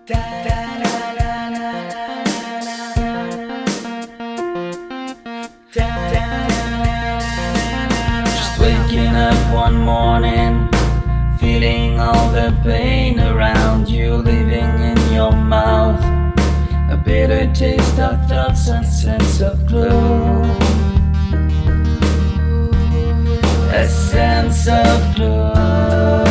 Just waking up one morning, feeling all the pain around you, living in your mouth. A bitter taste of thoughts and sense of glue. A sense of glue.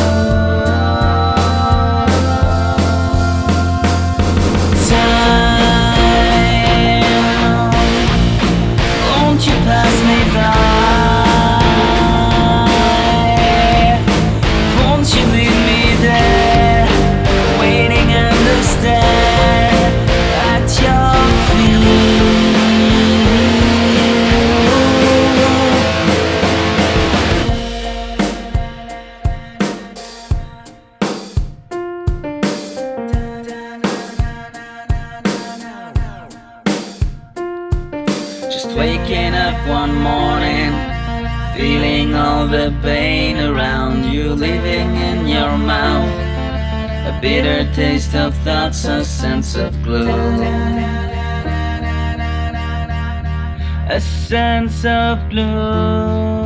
Just waking up one morning, feeling all the pain around you, living in your mouth. A bitter taste of thoughts, a sense of glue. A sense of glue.